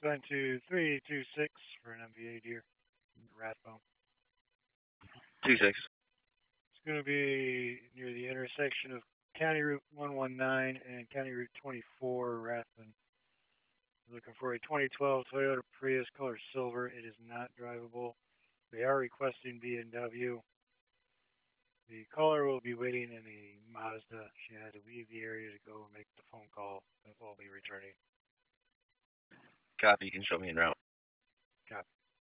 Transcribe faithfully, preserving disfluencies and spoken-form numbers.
Going to three two six for an M V A deer, Rathbone. Two six. It's going to be near the intersection of County Route one one nine and County Route twenty-four, Rathbone. Looking for a twenty twelve Toyota Prius, color silver. It is not drivable. They are requesting B M W. The caller will be waiting in a Mazda. She had to leave the area to go make the phone call and will be returning. Copy. You can show me en route. Copy.